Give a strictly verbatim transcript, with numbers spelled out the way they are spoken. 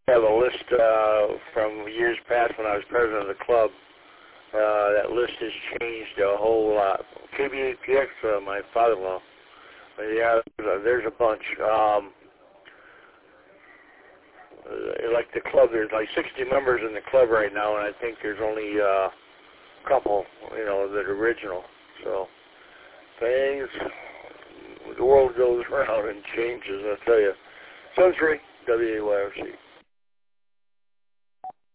have a list uh, from years past when I was president of the club. Uh, that list has changed a whole lot. K B A P X, uh, my father-in-law. Uh, yeah, there's a bunch. Um, uh, like the club, there's like sixty members in the club right now, and I think there's only uh, a couple, you know, that are original. So things, the world goes around and changes, I tell you. Century, W A Y R C.